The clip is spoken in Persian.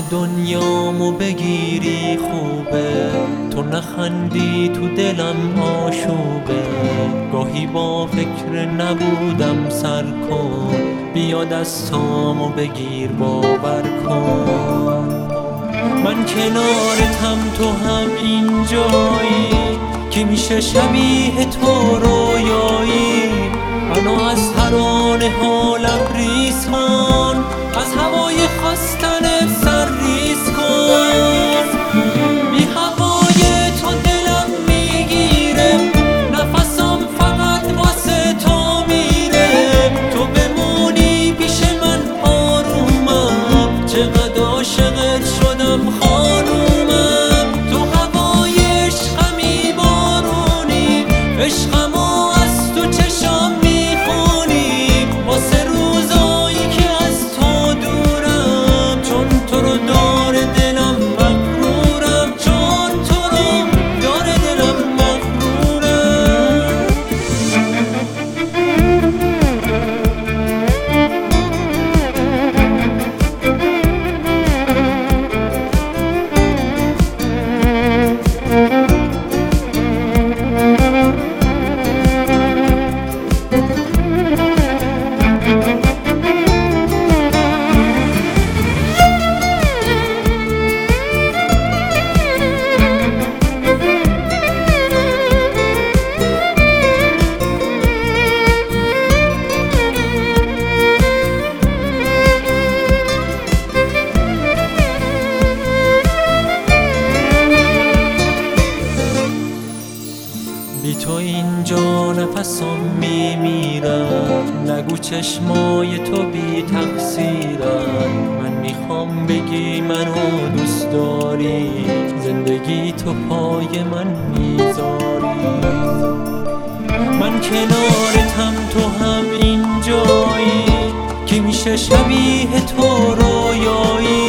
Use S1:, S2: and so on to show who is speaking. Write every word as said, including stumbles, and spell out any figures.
S1: دنیامو بگیری خوبه، تو نخندی تو دلم آشوبه. گاهی با فکر نبودم سر کن، بیا دستامو بگیر باور کن. من کنارتم تو هم اینجایی، که میشه شبیه تو رویایی. منو از ترانه ها لبریز کن، از هوای خواستنت سرریز کن. بی هوای تو دلم میگیره، نفسم فقط واسه تو میره. تو بمونی پیش من آرومم، چقدر عاشقت شدم خانومم. تو هوای عشقمی بارونی، عشقمو از تو چشام میخونی. واسه روزایی که از تو دورم، چون تو رو داره دلم مغرورم. چون تو رو داره دلم مغرورم. بی تو اینجا نفسم میمیرم، نگو چشمای تو بی تقصیرن. من میخوام بگی منو دوست داری، زندگی تو پای من میذاری. من کنارتم تو هم اینجایی، که میشه شبیه تو رویایی.